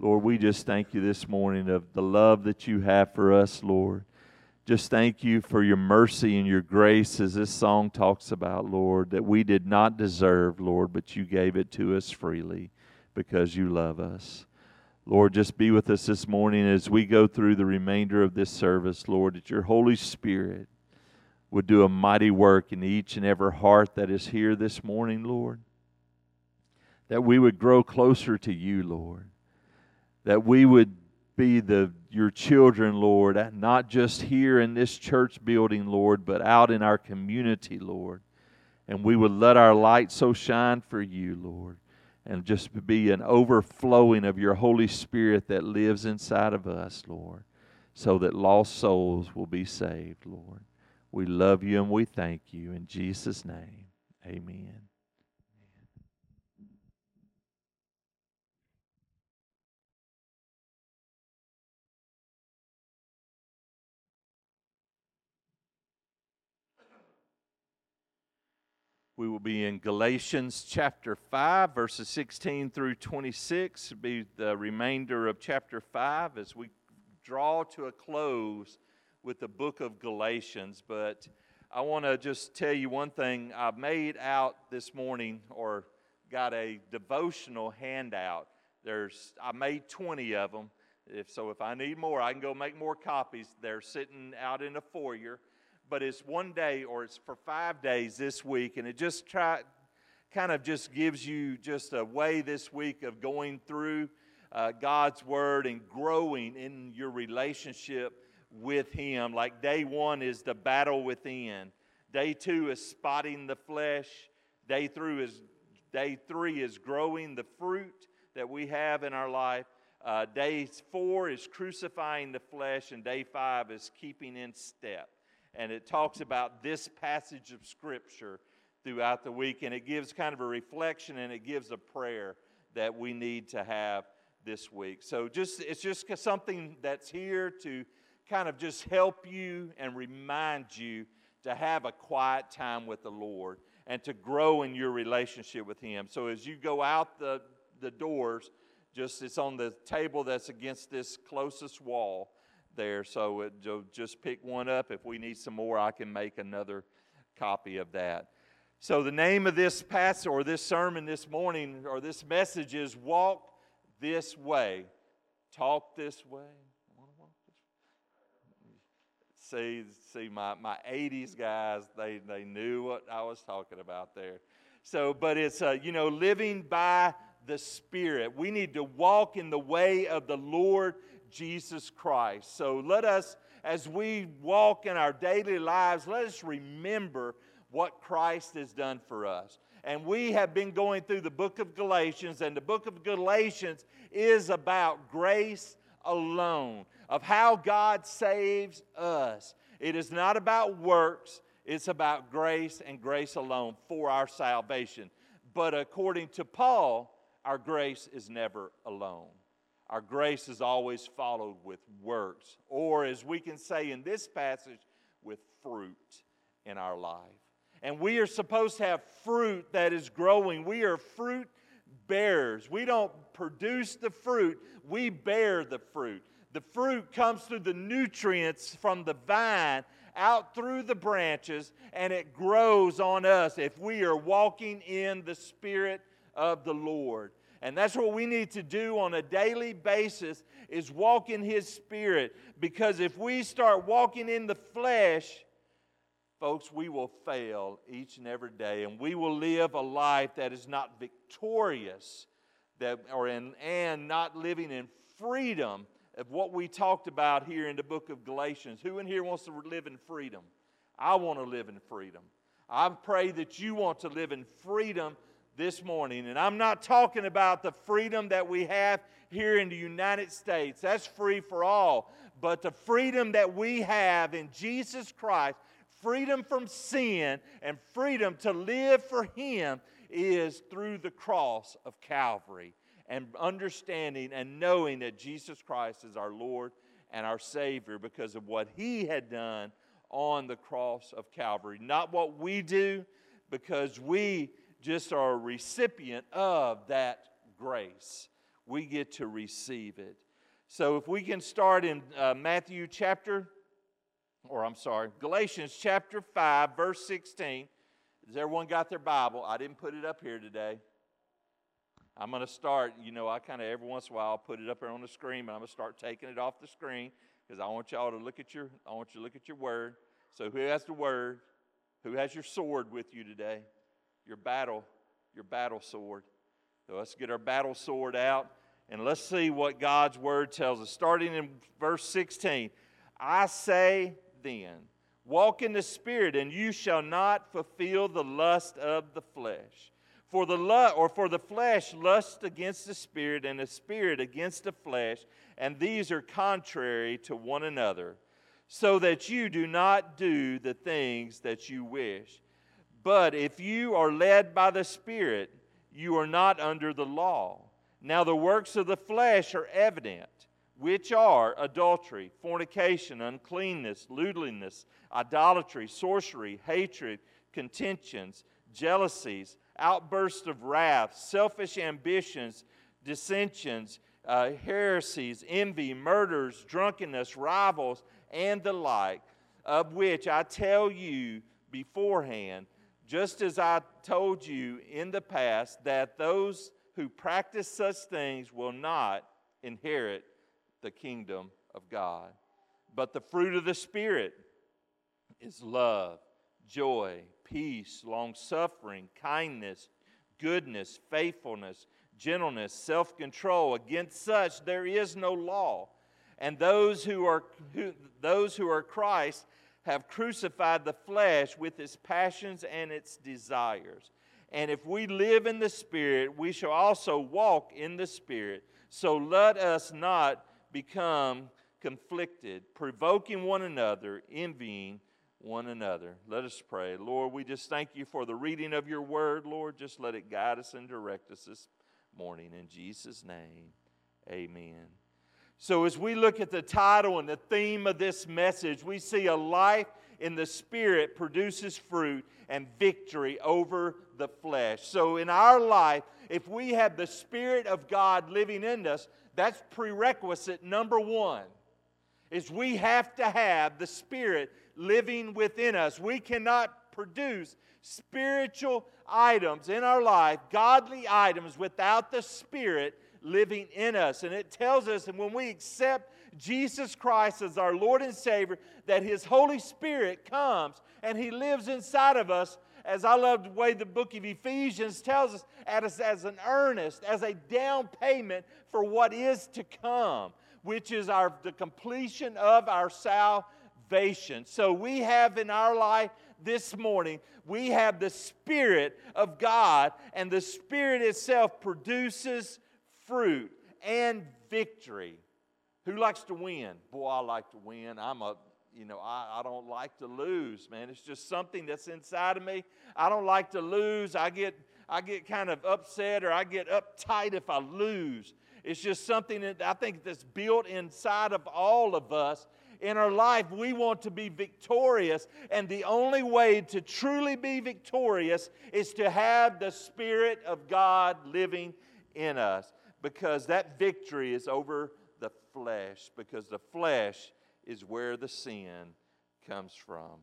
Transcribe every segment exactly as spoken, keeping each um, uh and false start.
Lord, we just thank you this morning of the love that you have for us, Lord. Just thank you for your mercy and your grace, as this song talks about, Lord, that we did not deserve, Lord, but you gave it to us freely because you love us. Lord, just be with us this morning as we go through the remainder of this service, Lord, that your Holy Spirit would do a mighty work in each and every heart that is here this morning, Lord. That we would grow closer to you, Lord. That we would be the your children, Lord, not just here in this church building, Lord, but out in our community, Lord. And we would let our light so shine for you, Lord, and just be an overflowing of your Holy Spirit that lives inside of us, Lord, so that lost souls will be saved, Lord. We love you and we thank you. In Jesus' name, amen. We will be in Galatians chapter five, verses sixteen through twenty-six. It'll be the remainder of chapter five as we draw to a close with the book of Galatians. But I want to just tell you one thing. I made out this morning, or got a devotional handout. There's I made twenty of them. If so, if I need more, I can go make more copies. They're sitting out in the foyer. But it's one day, or it's for five days this week, and it just try, kind of just gives you just a way this week of going through uh, God's Word and growing in your relationship with Him. Like day one is the battle within. Day two is spotting the flesh. Day three is, day three is growing the fruit that we have in our life. Uh, day four is crucifying the flesh, and day five is keeping in step. And it talks about this passage of Scripture throughout the week, and it gives kind of a reflection, and it gives a prayer that we need to have this week. So just it's just something that's here to kind of just help you and remind you to have a quiet time with the Lord and to grow in your relationship with Him. So as you go out the, the doors, just it's on the table that's against this closest wall there, so it, just pick one up. If we need some more, I can make another copy of that. So the name of this passage, or this sermon this morning, or this message is Walk This Way. Talk this way. I want to walk this way. See, see my, my eighties guys, they, they knew what I was talking about there. So, but it's, uh, you know, living by the Spirit. We need to walk in the way of the Lord Jesus Christ. So let us, as we walk in our daily lives, let us remember what Christ has done for us. And we have been going through the book of Galatians, and the book of Galatians is about grace alone, of how God saves us. It is not about works, it's about grace and grace alone for our salvation. But according to Paul, our grace is never alone. Our grace is always followed with works, or as we can say in this passage, with fruit in our life. And we are supposed to have fruit that is growing. We are fruit bearers. We don't produce the fruit, we bear the fruit. The fruit comes through the nutrients from the vine out through the branches, and it grows on us if we are walking in the Spirit of the Lord. And that's what we need to do on a daily basis, is walk in His Spirit. Because if we start walking in the flesh, folks, we will fail each and every day. And we will live a life that is not victorious, that, or in, and not living in freedom of what we talked about here in the book of Galatians. Who in here wants to live in freedom? I want to live in freedom. I pray that you want to live in freedom this morning. And I'm not talking about the freedom that we have here in the United States. That's free for all. But the freedom that we have in Jesus Christ, freedom from sin and freedom to live for Him, is through the cross of Calvary, and understanding and knowing that Jesus Christ is our Lord and our Savior because of what He had done on the cross of Calvary. Not what we do, because we just are a recipient of that grace. We get to receive it. So if we can start in uh, Matthew chapter, or I'm sorry, Galatians chapter five, verse sixteen. Has everyone got their Bible? I didn't put it up here today. I'm going to start, you know, I kind of every once in a while I'll put it up there on the screen, but I'm going to start taking it off the screen because I want y'all to look at your, I want you to look at your word. So who has the word? Who has your sword with you today? Your battle, your battle sword. So let's get our battle sword out and let's see what God's word tells us. Starting in verse sixteen, I say then, walk in the Spirit, and you shall not fulfill the lust of the flesh. For the lu- or for the flesh lusts against the Spirit, and the Spirit against the flesh, and these are contrary to one another, so that you do not do the things that you wish. But if you are led by the Spirit, you are not under the law. Now the works of the flesh are evident, which are adultery, fornication, uncleanness, lewdness, idolatry, sorcery, hatred, contentions, jealousies, outbursts of wrath, selfish ambitions, dissensions, uh, heresies, envy, murders, drunkenness, rivals, and the like, of which I tell you beforehand, just as I told you in the past, that those who practice such things will not inherit the kingdom of God. But the fruit of the Spirit is love, joy, peace, long-suffering, kindness, goodness, faithfulness, gentleness, self-control. Against such there is no law. And those who are who, those who are Christ have crucified the flesh with its passions and its desires. And if we live in the Spirit, we shall also walk in the Spirit. So let us not become conflicted, provoking one another, envying one another. Let us pray. Lord, we just thank you for the reading of your word, Lord. Just let it guide us and direct us this morning. In Jesus' name, amen. So as we look at the title and the theme of this message, we see a life in the Spirit produces fruit and victory over the flesh. So in our life, if we have the Spirit of God living in us, that's prerequisite number one, is we have to have the Spirit living within us. We cannot produce spiritual items in our life, godly items, without the Spirit living in us. And it tells us, and when we accept Jesus Christ as our Lord and Savior, that His Holy Spirit comes and He lives inside of us, as I love the way the book of Ephesians tells us, as, as an earnest, as a down payment for what is to come, which is our the completion of our salvation. So we have in our life this morning, we have the Spirit of God, and the Spirit itself produces fruit and victory. Who likes to win? Boy, I like to win. I'm a, you know, I, I don't like to lose, man. It's just something that's inside of me. I don't like to lose. I get, I get kind of upset, or I get uptight if I lose. It's just something that I think that's built inside of all of us. In our life, we want to be victorious, and the only way to truly be victorious is to have the Spirit of God living in us, because that victory is over the flesh, because the flesh is where the sin comes from.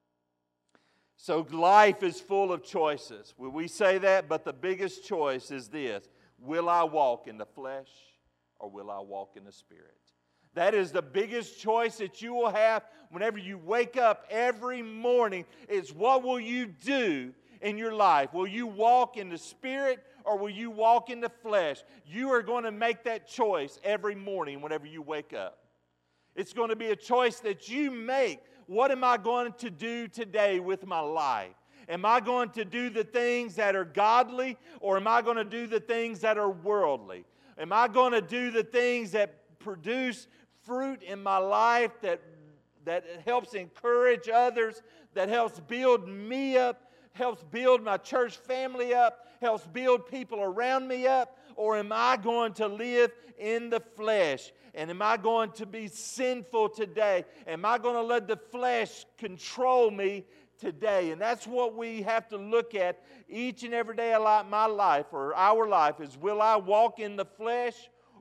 So life is full of choices. Will we say that? But the biggest choice is this: will I walk in the flesh, or will I walk in the Spirit? That is the biggest choice that you will have whenever you wake up every morning, is what will you do in your life? Will you walk in the Spirit, or will you walk in the flesh? You are going to make that choice every morning whenever you wake up. It's going to be a choice that you make. What am I going to do today with my life? Am I going to do the things that are godly, or am I going to do the things that are worldly? Am I going to do the things that produce fruit in my life, that, that helps encourage others, that helps build me up, helps build my church family up, helps build people around me up? Or am I going to live in the flesh? And am I going to be sinful today? Am I going to let the flesh control me today? And that's what we have to look at each and every day of my life, or our life, is will I walk in the flesh,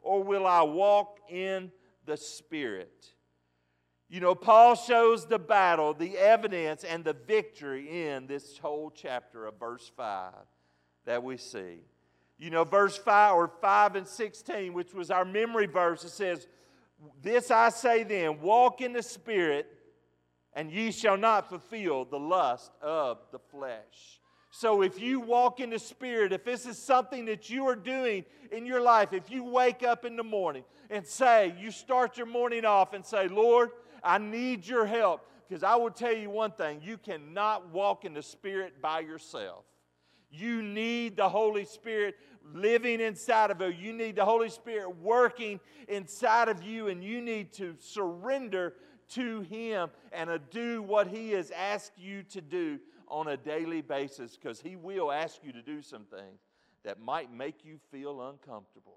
or will I walk in the Spirit? You know, Paul shows the battle, the evidence, and the victory in this whole chapter of verse five that we see. You know, verse five or five and sixteen, which was our memory verse, it says, "This I say then, walk in the Spirit, and ye shall not fulfill the lust of the flesh." So if you walk in the Spirit, if this is something that you are doing in your life, if you wake up in the morning and say, you start your morning off and say, "Lord, I need your help," because I will tell you one thing, you cannot walk in the Spirit by yourself. You need the Holy Spirit living inside of you. You need the Holy Spirit working inside of you, and you need to surrender to Him and uh, do what He has asked you to do on a daily basis, because He will ask you to do some things that might make you feel uncomfortable.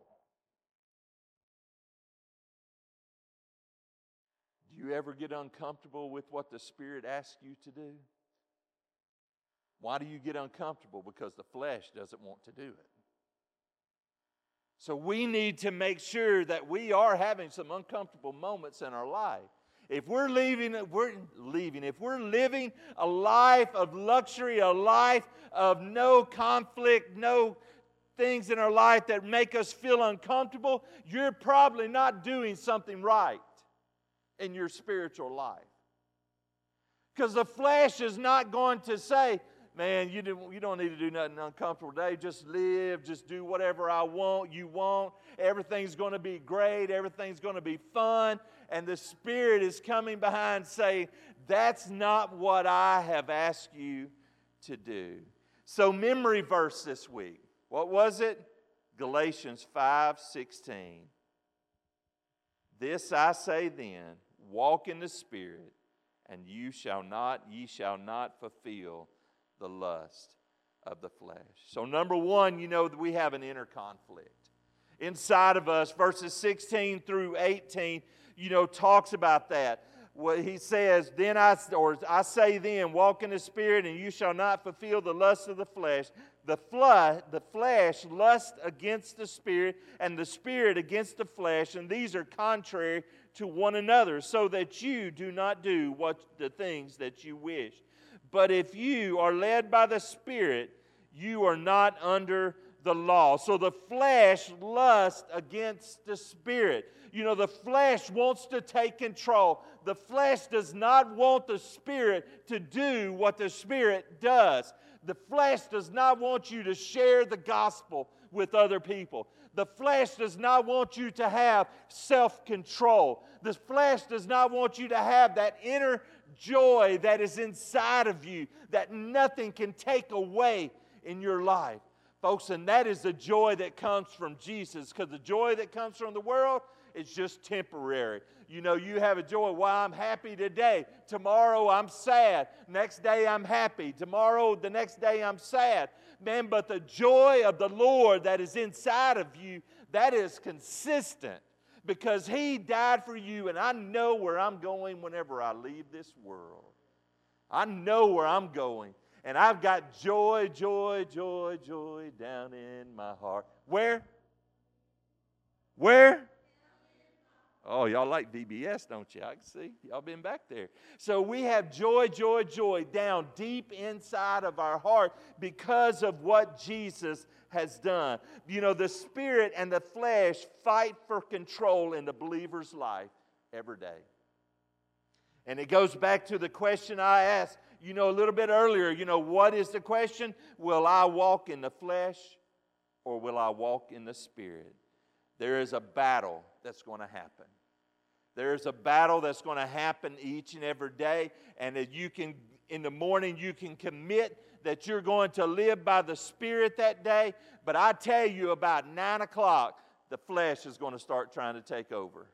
Do you ever get uncomfortable with what the Spirit asks you to do? Why do you get uncomfortable? Because the flesh doesn't want to do it. So we need to make sure that we are having some uncomfortable moments in our life. If we're leaving, we're leaving. If we're living a life of luxury, a life of no conflict, no things in our life that make us feel uncomfortable, you're probably not doing something right in your spiritual life. Because the flesh is not going to say, "Man, you don't, you don't need to do nothing uncomfortable today. Just live. Just do whatever I want, you want. Everything's going to be great. Everything's going to be fun." And the Spirit is coming behind saying, "That's not what I have asked you to do." So memory verse this week. What was it? Galatians five sixteen. "This I say then, walk in the Spirit, and you shall not, ye shall not fulfill the lust of the flesh." So number one, you know that we have an inner conflict inside of us. Verses sixteen through eighteen, you know, talks about that. Well, he says, "Then I, or I say then, walk in the Spirit, and you shall not fulfill the lust of the flesh. The, flesh, the flesh lusts against the Spirit, and the Spirit against the flesh, and these are contrary to one another, so that you do not do what the things that you wish. But if you are led by the Spirit, you are not under the law." So the flesh lusts against the Spirit. You know, the flesh wants to take control. The flesh does not want the Spirit to do what the Spirit does. The flesh does not want you to share the gospel with other people. The flesh does not want you to have self-control. The flesh does not want you to have that inner joy that is inside of you that nothing can take away in your life. Folks, and that is the joy that comes from Jesus, because the joy that comes from the world is just temporary. You know, you have a joy. Well, I'm happy today. Tomorrow I'm sad. Next day I'm happy. Tomorrow, the next day I'm sad. Man, but the joy of the Lord that is inside of you, that is consistent, because He died for you, and I know where I'm going whenever I leave this world. I know where I'm going. And I've got joy, joy, joy, joy down in my heart. Where? Where? Oh, y'all like V B S, don't you? I can see. Y'all been back there. So we have joy, joy, joy down deep inside of our heart because of what Jesus has done. You know, the Spirit and the flesh fight for control in the believer's life every day. And it goes back to the question I asked, you know, a little bit earlier. You know, what is the question? Will I walk in the flesh, or will I walk in the Spirit? There is a battle that's going to happen. There is a battle that's going to happen each and every day. And that you can, in the morning, you can commit that you're going to live by the Spirit that day. But I tell you, about nine o'clock, the flesh is going to start trying to take over.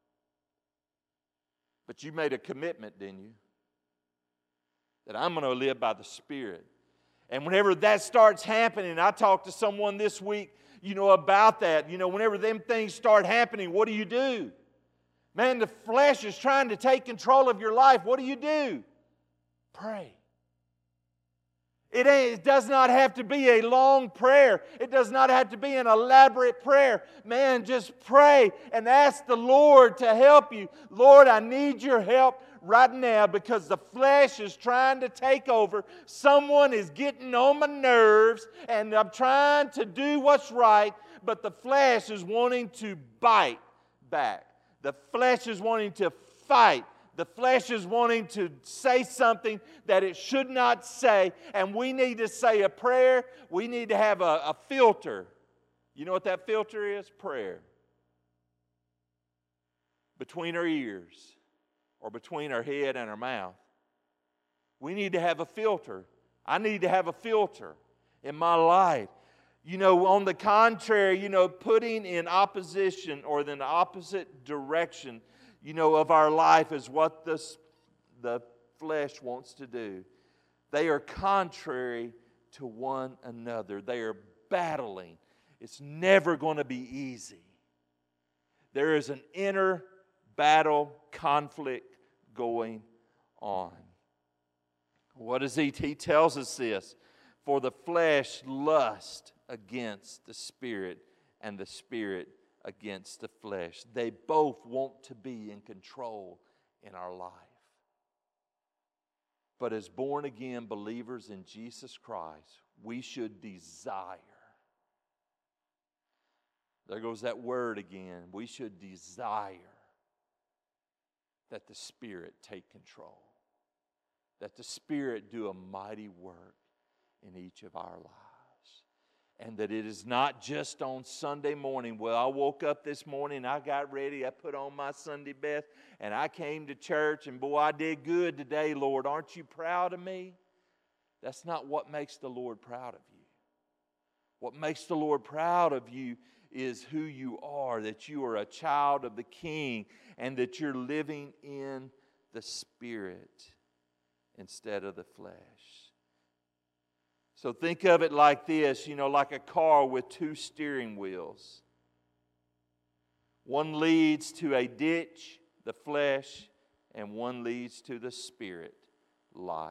But you made a commitment, didn't you? That I'm going to live by the Spirit. And whenever that starts happening, I talked to someone this week, you know, about that. You know, whenever them things start happening, what do you do? Man, the flesh is trying to take control of your life. What do you do? Pray. It, ain't, it does not have to be a long prayer. It does not have to be an elaborate prayer. Man, just pray and ask the Lord to help you. Lord, I need your help right now because the flesh is trying to take over. Someone is getting on my nerves and I'm trying to do what's right, but the flesh is wanting to bite back. The flesh is wanting to fight. The flesh is wanting to say something that it should not say, and we need to say a prayer. We need to have a, a filter. You know what that filter is? Prayer. Between our ears, or between our head and our mouth. We need to have a filter. I need to have a filter in my life. You know, on the contrary, you know, putting in opposition or in the opposite direction, you know, of our life is what this, the flesh wants to do. They are contrary to one another. They are battling. It's never going to be easy. There is an inner battle, conflict going on. What is he? He tells us this. For the flesh lusts against the Spirit, and the Spirit against the flesh. They both want to be in control in our life. But as born again believers in Jesus Christ, we should desire. There goes that word again. We should desire that the Spirit take control. That the Spirit do a mighty work in each of our lives. And that it is not just on Sunday morning. Well, I woke up this morning, I got ready, I put on my Sunday best, and I came to church, and boy, I did good today, Lord. Aren't you proud of me? That's not what makes the Lord proud of you. What makes the Lord proud of you is who you are, that you are a child of the King, and that you're living in the Spirit instead of the flesh. So think of it like this, you know, like a car with two steering wheels. One leads to a ditch, the flesh, and one leads to the Spirit, life.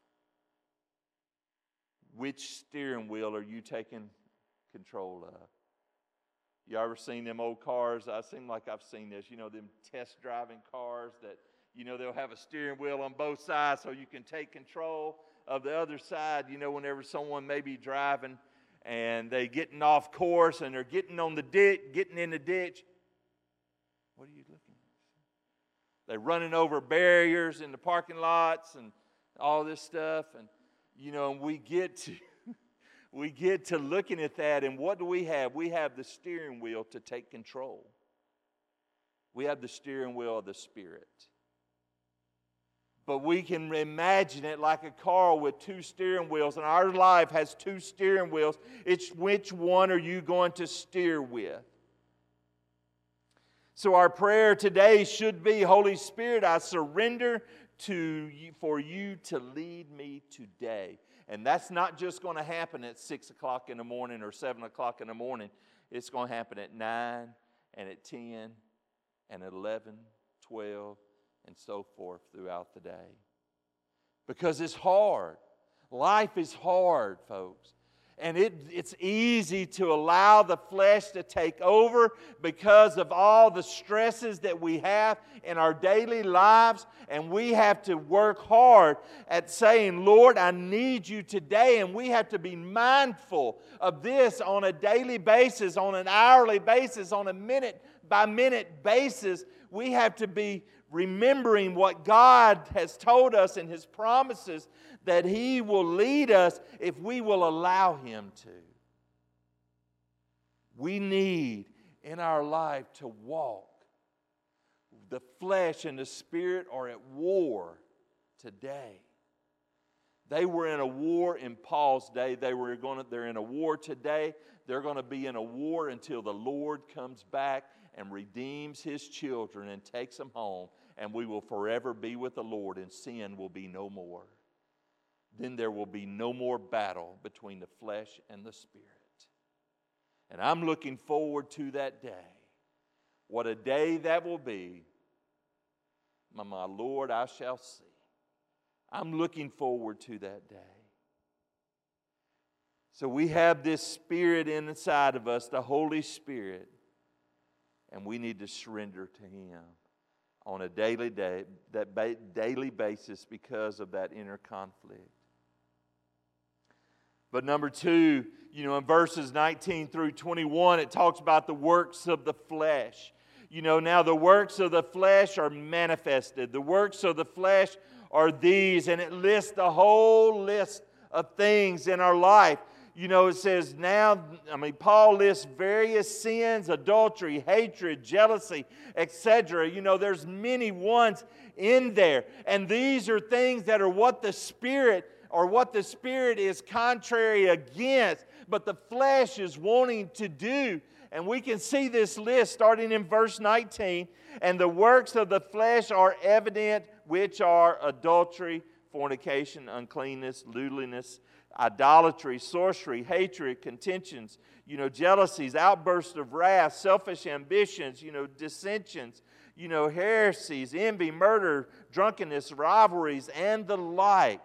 Which steering wheel are you taking control of? You ever seen them old cars? I seem like I've seen this, you know, them test driving cars that, you know, they'll have a steering wheel on both sides so you can take control of the other side. You know, whenever someone may be driving and they getting off course and they're getting on the ditch, getting in the ditch. What are you looking at? They're running over barriers in the parking lots and all this stuff. And, you know, and we get to we get to looking at that, and what do we have? We have the steering wheel to take control. We have the steering wheel of the Spirit. But we can imagine it like a car with two steering wheels, and our life has two steering wheels. It's which one are you going to steer with? So our prayer today should be, Holy Spirit, I surrender to you, for you to lead me today. And that's not just going to happen at six o'clock in the morning or seven o'clock in the morning. It's going to happen at nine and at ten and at eleven, twelve, and so forth throughout the day. Because it's hard. Life is hard, folks. And it, it's easy to allow the flesh to take over because of all the stresses that we have in our daily lives. And we have to work hard at saying, Lord, I need you today. And we have to be mindful of this on a daily basis, on an hourly basis, on a minute by minute basis. We have to be remembering what God has told us in His promises, that He will lead us if we will allow Him to. We need in our life to walk. The flesh and the Spirit are at war today. They were in a war in Paul's day. They were going to, they're in a war today. They're going to be in a war until the Lord comes back and redeems His children and takes them home. And we will forever be with the Lord, and sin will be no more. Then there will be no more battle between the flesh and the Spirit. And I'm looking forward to that day. What a day that will be. My, my Lord, I shall see. I'm looking forward to that day. So we have this Spirit inside of us, the Holy Spirit, and we need to surrender to Him on a daily day, that ba- daily basis because of that inner conflict. But number two, you know, in verses nineteen through twenty-one, it talks about the works of the flesh. You know, now the works of the flesh are manifested. The works of the flesh are these, and it lists the whole list of things in our life. You know, it says now, I mean, Paul lists various sins, adultery, hatred, jealousy, et cetera. You know, there's many ones in there. And these are things that are what the Spirit, or what the Spirit is contrary against, but the flesh is wanting to do. And we can see this list starting in verse nineteen. And the works of the flesh are evident, which are adultery, fornication, uncleanness, lewdness, idolatry, sorcery, hatred, contentions, you know, jealousies, outbursts of wrath, selfish ambitions, you know, dissensions, you know, heresies, envy, murder, drunkenness, rivalries, and the like.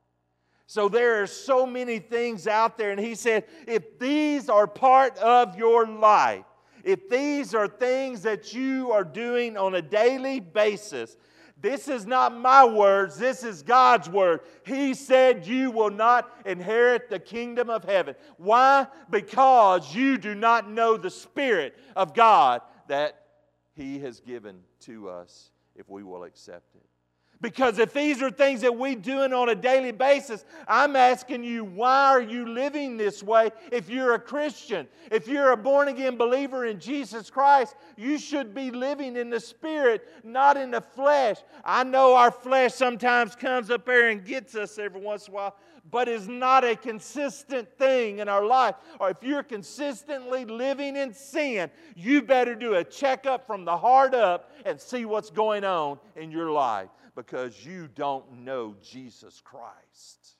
So there are so many things out there, and he said, if these are part of your life, if these are things that you are doing on a daily basis, this is not my words, this is God's word. He said you will not inherit the kingdom of heaven. Why? Because you do not know the Spirit of God that He has given to us if we will accept it. Because if these are things that we doing on a daily basis, I'm asking you, why are you living this way if you're a Christian? If you're a born-again believer in Jesus Christ, you should be living in the Spirit, not in the flesh. I know our flesh sometimes comes up there and gets us every once in a while, but is not a consistent thing in our life. Or if you're consistently living in sin, you better do a checkup from the heart up and see what's going on in your life. Because you don't know Jesus Christ.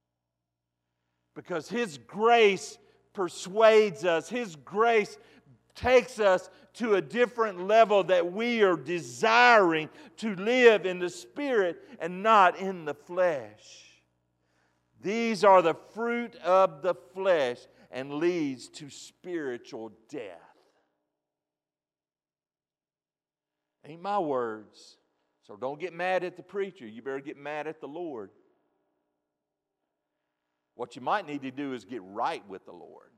Because His grace persuades us. His grace takes us to a different level that we are desiring to live in the Spirit and not in the flesh. These are the fruit of the flesh and leads to spiritual death. Ain't my words. So don't get mad at the preacher. You better get mad at the Lord. What you might need to do is get right with the Lord.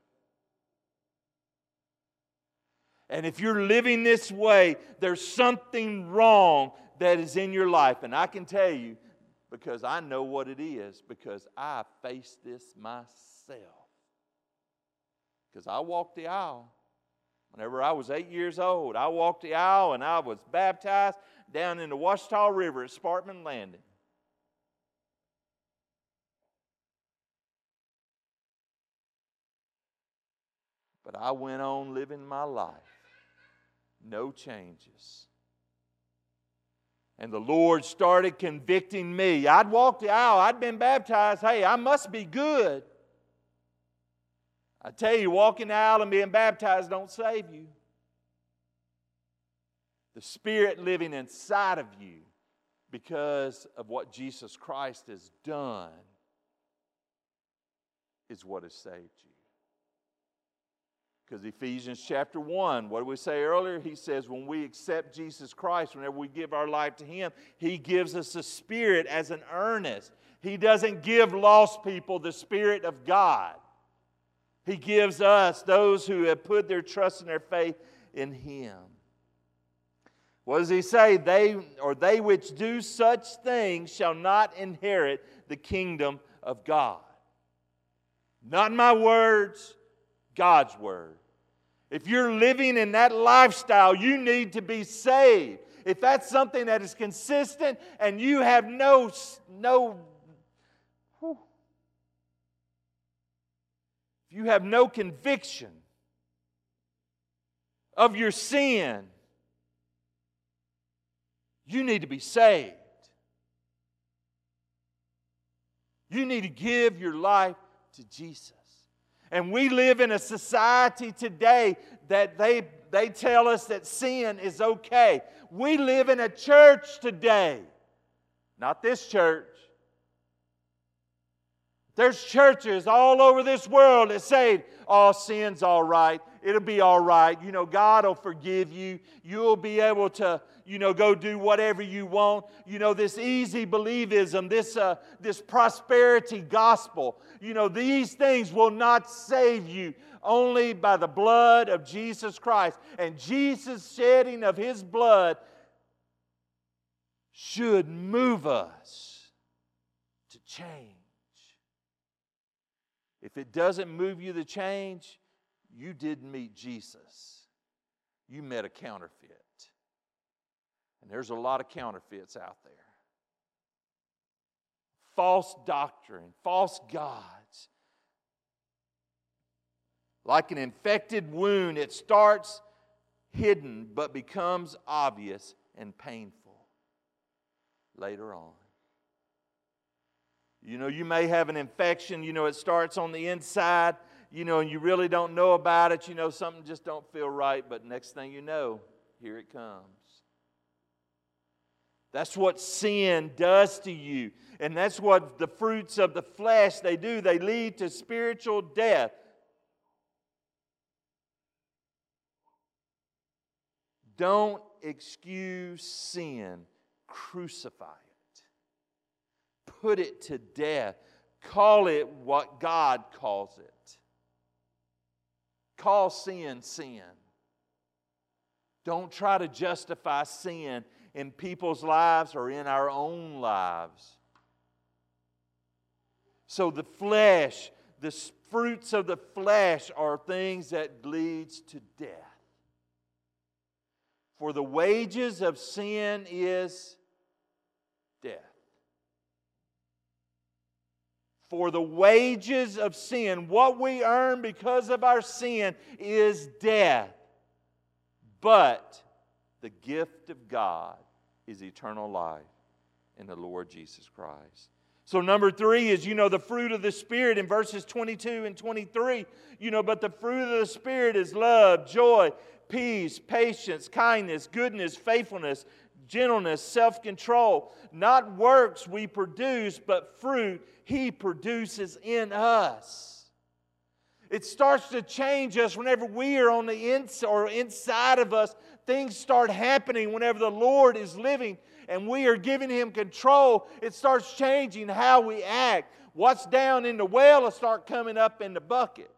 And if you're living this way, there's something wrong that is in your life. And I can tell you, because I know what it is, because I faced this myself. Because I walked the aisle. Whenever I was eight years old, I walked the aisle and I was baptized down in the Ouachita River at Sparkman Landing. But I went on living my life. No changes. And the Lord started convicting me. I'd walked the aisle. I'd been baptized. Hey, I must be good. I tell you, walking the aisle and being baptized don't save you. The Spirit living inside of you because of what Jesus Christ has done is what has saved you. Because Ephesians chapter one, what did we say earlier? He says when we accept Jesus Christ, whenever we give our life to Him, He gives us the Spirit as an earnest. He doesn't give lost people the Spirit of God. He gives us, those who have put their trust and their faith in Him. What does He say? They, or they which do such things shall not inherit the kingdom of God. Not my words, God's word. If you're living in that lifestyle, you need to be saved. If that's something that is consistent and you have no, no, whew, if you have no conviction of your sin, you need to be saved. You need to give your life to Jesus. And we live in a society today that they, they tell us that sin is okay. We live in a church today, not this church, There's churches all over this world that say, oh, sin's all right. It'll be all right. You know, God will forgive you. You'll be able to, you know, go do whatever you want. You know, this easy believism, this, uh, this prosperity gospel, you know, these things will not save you. Only by the blood of Jesus Christ. And Jesus' shedding of His blood should move us to change. If it doesn't move you to change, you didn't meet Jesus. You met a counterfeit. And there's a lot of counterfeits out there. False doctrine, false gods. Like an infected wound, it starts hidden but becomes obvious and painful later on. You know, you may have an infection, you know, it starts on the inside, you know, and you really don't know about it. You know, something just don't feel right, but next thing you know, here it comes. That's what sin does to you. And that's what the fruits of the flesh, they do. They lead to spiritual death. Don't excuse sin. Crucify it. Put it to death. Call it what God calls it. Call sin, sin. Don't try to justify sin in people's lives or in our own lives. So the flesh, the fruits of the flesh are things that leads to death. For the wages of sin is death. For the wages of sin, what we earn because of our sin, is death. But the gift of God is eternal life in the Lord Jesus Christ. So number three is, you know, the fruit of the Spirit in verses twenty-two and twenty-three. You know, but the fruit of the Spirit is love, joy, peace, patience, kindness, goodness, faithfulness, gentleness, self-control. Not works we produce, but fruit He produces in us. It starts to change us whenever we are on the inside or inside of us. Things start happening whenever the Lord is living and we are giving Him control. It starts changing how we act. What's down in the well will start coming up in the bucket.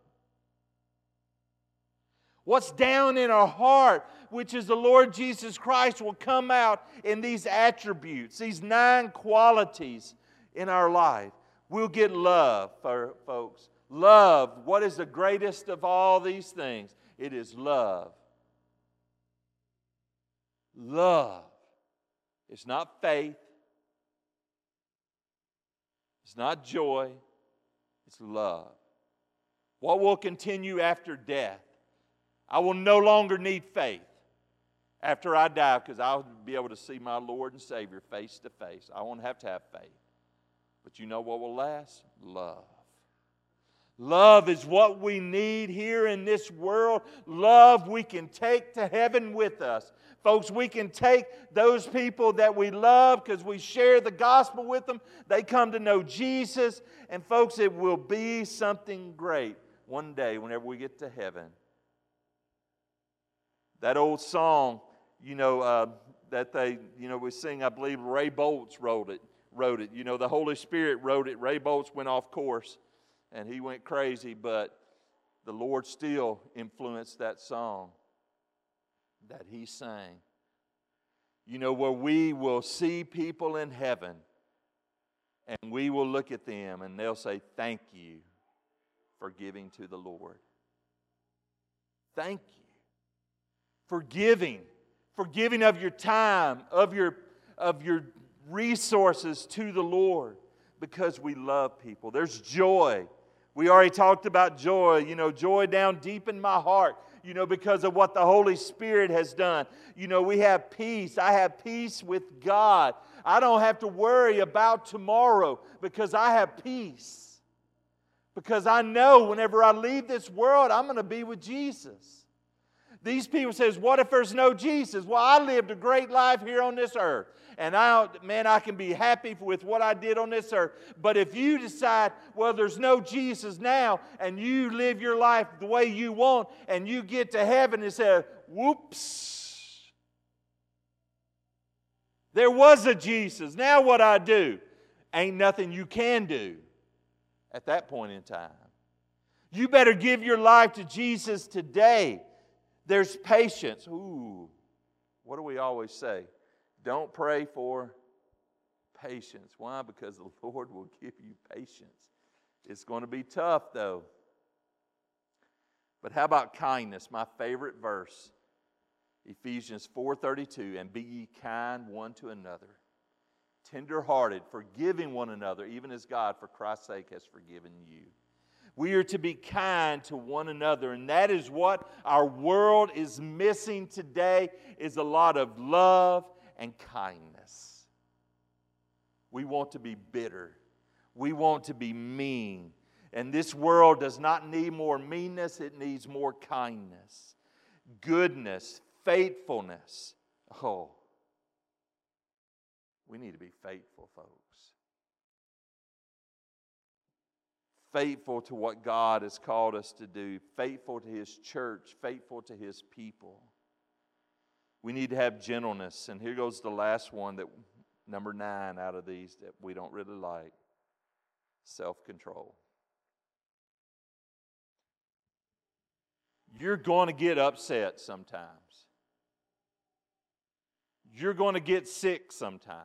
What's down in our heart, which is the Lord Jesus Christ, will come out in these attributes, these nine qualities in our life. We'll get love, folks. Love. What is the greatest of all these things? It is love. Love. It's not faith. It's not joy. It's love. What will continue after death? I will no longer need faith after I die, because I'll be able to see my Lord and Savior face to face. I won't have to have faith. But you know what will last? Love. Love is what we need here in this world. Love we can take to heaven with us. Folks, we can take those people that we love because we share the gospel with them. They come to know Jesus. And folks, it will be something great one day whenever we get to heaven. That old song, you know, uh, that they, you know, we sing, I believe Ray Boltz wrote it. Wrote it. You know, the Holy Spirit wrote it. Ray Boltz went off course and he went crazy, but the Lord still influenced that song that he sang. You know, where we will see people in heaven and we will look at them and they'll say, thank you for giving to the Lord. Thank you for giving, for giving of your time, of your, of your resources to the Lord, because we love people. There's joy. We already talked about joy, you know, joy down deep in my heart, you know, because of what the Holy Spirit has done. You know, we have peace. I have peace with God. I don't have to worry about tomorrow because I have peace. Because I know whenever I leave this world, I'm going to be with Jesus. These people says, what if there's no Jesus? Well, I lived a great life here on this earth. And I, man, I can be happy with what I did on this earth. But if you decide, well, there's no Jesus now, and you live your life the way you want, and you get to heaven and say, whoops, there was a Jesus. Now what I do? Ain't nothing you can do at that point in time. You better give your life to Jesus today. There's patience. Ooh, what do we always say? Don't pray for patience. Why? Because the Lord will give you patience. It's going to be tough, though. But how about kindness? My favorite verse, Ephesians four thirty-two, and be ye kind one to another, tender-hearted, forgiving one another, even as God, for Christ's sake, has forgiven you. We are to be kind to one another, and that is what our world is missing today, is a lot of love and kindness. We want to be bitter. We want to be mean. And this world does not need more meanness, it needs more kindness, goodness, faithfulness. Oh, we need to be faithful, folks. Faithful to what God has called us to do, faithful to His church, faithful to His people. We need to have gentleness. And here goes the last one, that number nine out of these that we don't really like. Self-control. You're going to get upset sometimes. You're going to get sick sometimes.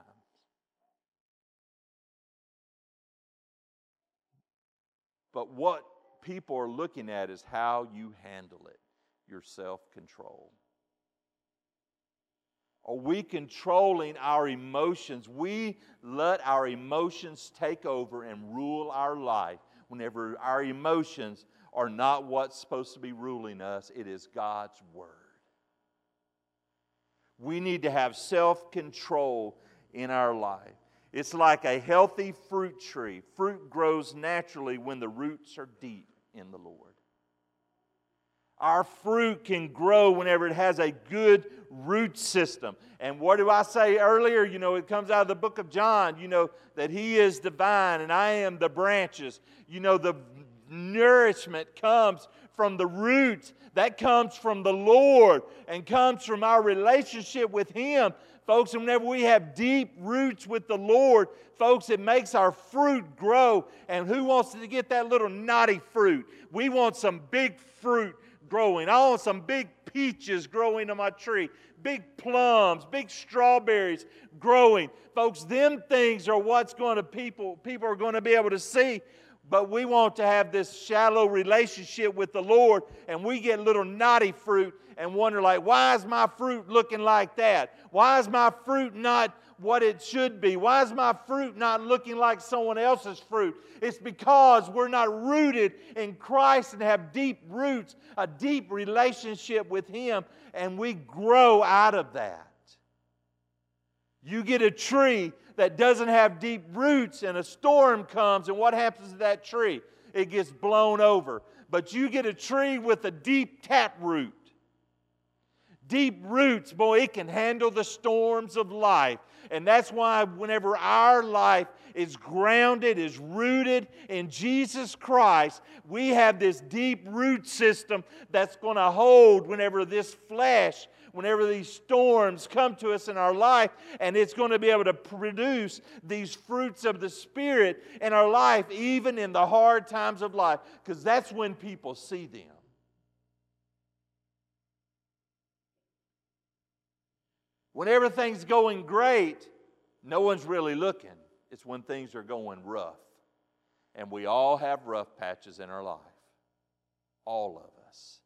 But what people are looking at is how you handle it, your self-control. Are we controlling our emotions? We let our emotions take over and rule our life whenever our emotions are not what's supposed to be ruling us. It is God's Word. We need to have self-control in our life. It's like a healthy fruit tree. Fruit grows naturally when the roots are deep in the Lord. Our fruit can grow whenever it has a good root system. And what do I say earlier? You know, it comes out of the book of John, you know, that He is the vine and I am the branches. You know, the nourishment comes from the roots. That comes from the Lord and comes from our relationship with Him. Folks, whenever we have deep roots with the Lord, folks, it makes our fruit grow. And who wants to get that little knotty fruit? We want some big fruit growing. I want some big peaches growing on my tree. Big plums, big strawberries growing. Folks, them things are what's going to people, people are going to be able to see. But we want to have this shallow relationship with the Lord, and we get little knotty fruit and wonder, like, why is my fruit looking like that? Why is my fruit not what it should be? Why is my fruit not looking like someone else's fruit? It's because we're not rooted in Christ and have deep roots, a deep relationship with Him, and we grow out of that. You get a tree that doesn't have deep roots and a storm comes, and what happens to that tree? It gets blown over. But you get a tree with a deep taproot. Deep roots, boy, it can handle the storms of life. And that's why whenever our life is grounded, is rooted in Jesus Christ, we have this deep root system that's going to hold whenever this flesh, whenever these storms come to us in our life, and it's going to be able to produce these fruits of the Spirit in our life, even in the hard times of life, because that's when people see them. When everything's going great, no one's really looking. It's when things are going rough. And we all have rough patches in our life. All of us.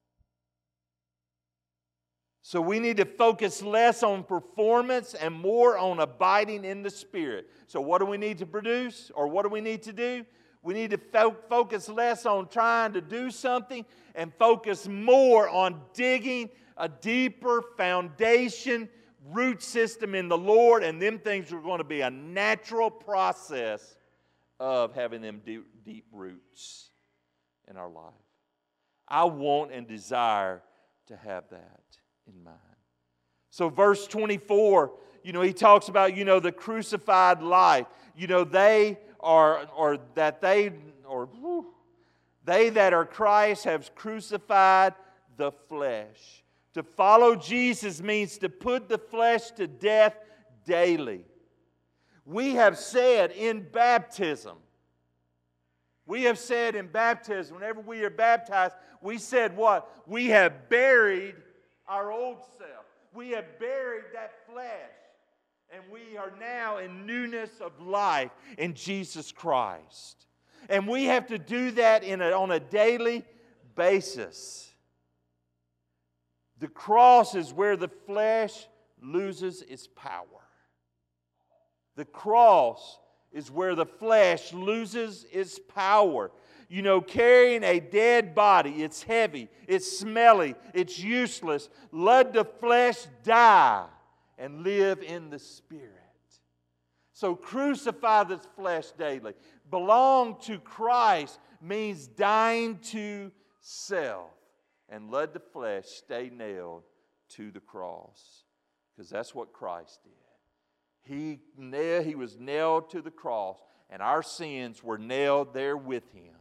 So we need to focus less on performance and more on abiding in the Spirit. So what do we need to produce? Or what do we need to do? We need to fo- focus less on trying to do something and focus more on digging a deeper foundation, root system in the Lord, and them things are going to be a natural process of having them deep, deep roots in our life. I want and desire to have that in mind. So verse twenty-four, you know, he talks about, you know, the crucified life. You know, they are, or that they, or whew, they that are Christ have crucified the flesh. To follow Jesus means to put the flesh to death daily. We have said in baptism, we have said in baptism, whenever we are baptized, we said what? We have buried our old self. We have buried that flesh. And we are now in newness of life in Jesus Christ. And we have to do that in a, on a daily basis. The cross is where the flesh loses its power. The cross is where the flesh loses its power. You know, carrying a dead body, it's heavy, it's smelly, it's useless. Let the flesh die and live in the Spirit. So crucify this flesh daily. Belong to Christ means dying to self. And let the flesh stay nailed to the cross. Because that's what Christ did. He, nailed, he was nailed to the cross, and our sins were nailed there with Him.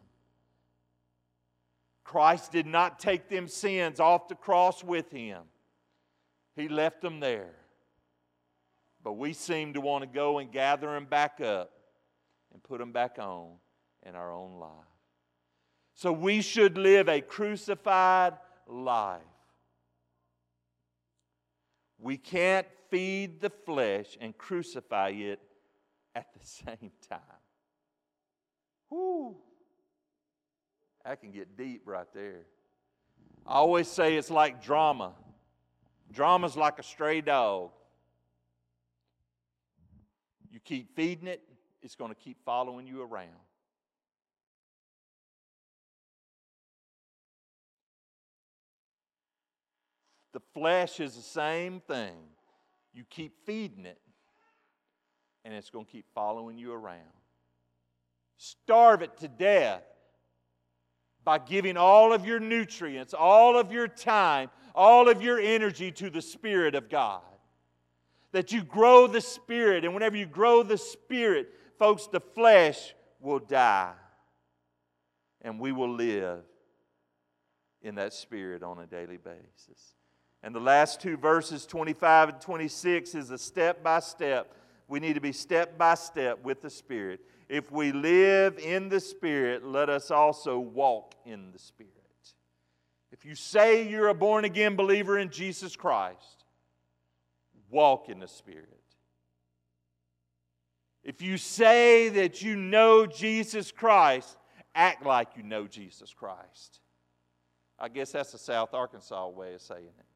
Christ did not take them sins off the cross with Him. He left them there. But we seem to want to go and gather them back up and put them back on in our own life. So we should live a crucified life. We can't feed the flesh and crucify it at the same time. Whoo! That can get deep right there. I always say it's like drama. Drama's like a stray dog. You keep feeding it, it's going to keep following you around. The flesh is the same thing. You keep feeding it, and it's going to keep following you around. Starve it to death by giving all of your nutrients, all of your time, all of your energy to the Spirit of God. That you grow the Spirit, and whenever you grow the Spirit, folks, the flesh will die, and we will live in that Spirit on a daily basis. And the last two verses, twenty-five and twenty-six, is a step by step. We need to be step by step with the Spirit. If we live in the Spirit, let us also walk in the Spirit. If you say you're a born-again believer in Jesus Christ, walk in the Spirit. If you say that you know Jesus Christ, act like you know Jesus Christ. I guess that's the South Arkansas way of saying it.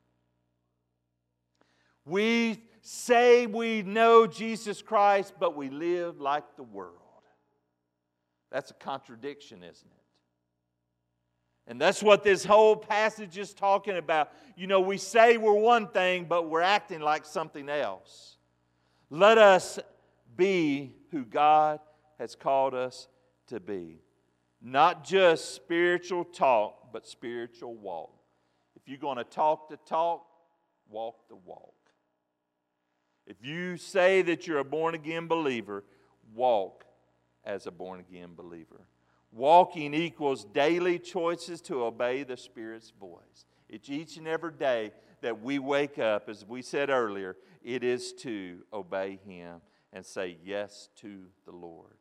We say we know Jesus Christ, but we live like the world. That's a contradiction, isn't it? And that's what this whole passage is talking about. You know, we say we're one thing, but we're acting like something else. Let us be who God has called us to be. Not just spiritual talk, but spiritual walk. If you're going to talk the talk, walk the walk. If you say that you're a born-again believer, walk as a born-again believer. Walking equals daily choices to obey the Spirit's voice. It's each and every day that we wake up, as we said earlier, it is to obey Him and say yes to the Lord.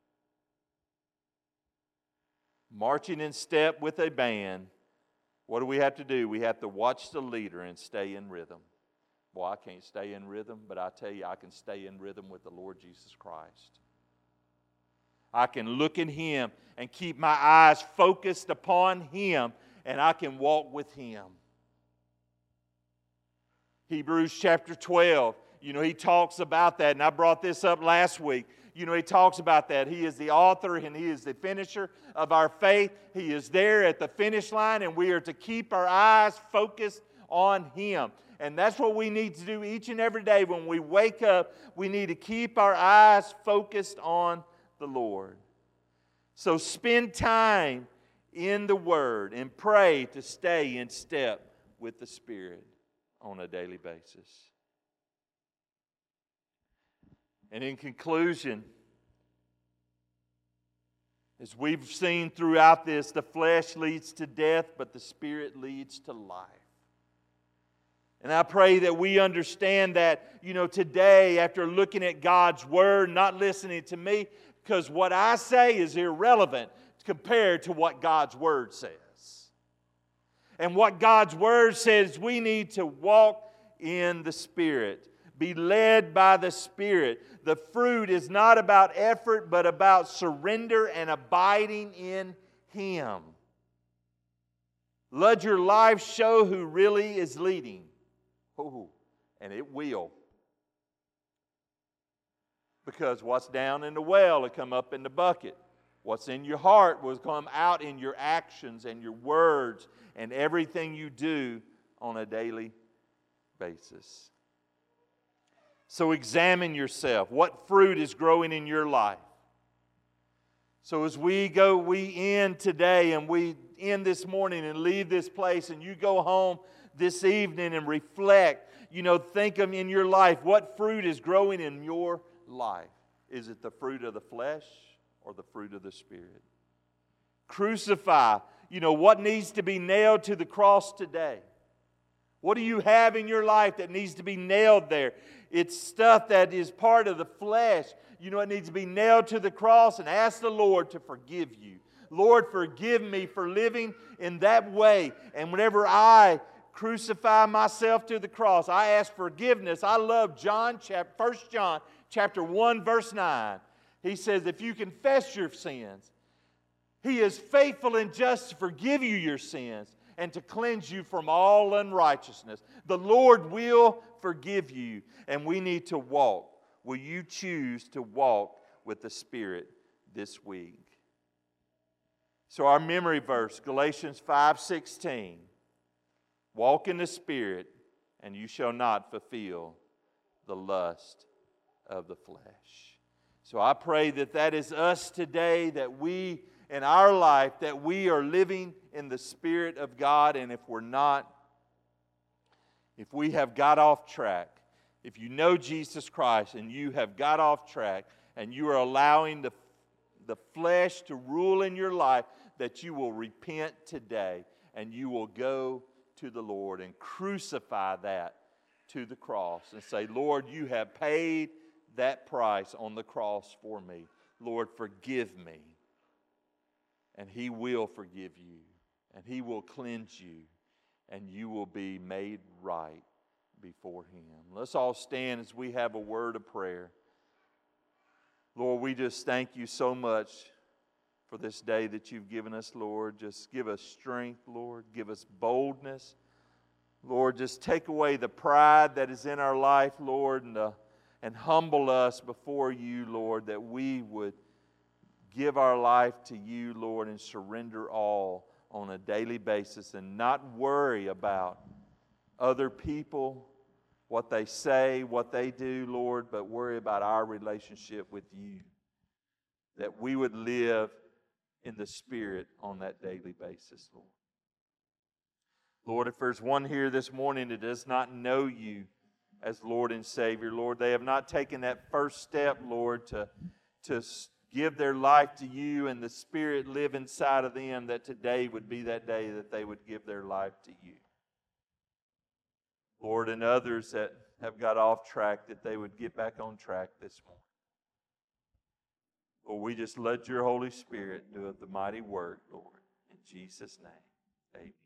Marching in step with a band, what do we have to do? We have to watch the leader and stay in rhythm. Boy, I can't stay in rhythm, but I tell you, I can stay in rhythm with the Lord Jesus Christ. I can look at Him and keep my eyes focused upon Him, and I can walk with Him. Hebrews chapter twelve, you know, he talks about that, and I brought this up last week. You know, he talks about that. He is the author and He is the finisher of our faith. He is there at the finish line, and we are to keep our eyes focused on Him. And that's what we need to do each and every day when we wake up. We need to keep our eyes focused on the Lord. So spend time in the Word and pray to stay in step with the Spirit on a daily basis. And in conclusion, as we've seen throughout this, the flesh leads to death, but the Spirit leads to life. And I pray that we understand that, you know, today, after looking at God's Word, not listening to me, because what I say is irrelevant compared to what God's Word says. And what God's Word says, we need to walk in the Spirit, be led by the Spirit. The fruit is not about effort, but about surrender and abiding in Him. Let your life show who really is leading. Oh, and it will. Because what's down in the well will come up in the bucket. What's in your heart will come out in your actions and your words and everything you do on a daily basis. So examine yourself. What fruit is growing in your life? So as we go, we end today and we end this morning and leave this place, and you go home this evening and reflect, you know, think of in your life, what fruit is growing in your life? Is it the fruit of the flesh or the fruit of the Spirit? Crucify. You know, what needs to be nailed to the cross today? What do you have in your life that needs to be nailed there? It's stuff that is part of the flesh. You know, it needs to be nailed to the cross, and ask the Lord to forgive you. Lord, forgive me for living in that way. And whenever I crucify myself to the cross, I ask forgiveness. I love John, First John chapter one, verse nine. He says, if you confess your sins, He is faithful and just to forgive you your sins and to cleanse you from all unrighteousness. The Lord will forgive you, and we need to walk. Will you choose to walk with the Spirit this week? So our memory verse, Galatians five sixteen. Walk in the Spirit, and you shall not fulfill the lust of the flesh. So I pray that that is us today, that we, in our life, that we are living in the Spirit of God. And if we're not, if we have got off track, if you know Jesus Christ and you have got off track and you are allowing the, the flesh to rule in your life, that you will repent today and you will go to the Lord and crucify that to the cross and say, Lord, you have paid that price on the cross for me. Lord, forgive me. And He will forgive you, and He will cleanse you, and you will be made right before Him. Let's all stand as we have a word of prayer. Lord, we just thank you so much for this day that you've given us, Lord. Just give us strength, Lord. Give us boldness. Lord, just take away the pride that is in our life, Lord, and, uh, and humble us before you, Lord, that we would give our life to you, Lord, and surrender all on a daily basis and not worry about other people, what they say, what they do, Lord, but worry about our relationship with you. That we would live in the Spirit on that daily basis, Lord. Lord, if there's one here this morning that does not know you as Lord and Savior, Lord, they have not taken that first step, Lord, to, to give their life to you and the Spirit live inside of them, that today would be that day that they would give their life to you. Lord, and others that have got off track, that they would get back on track this morning. Lord, we just let your Holy Spirit do the mighty work, Lord. In Jesus' name, amen.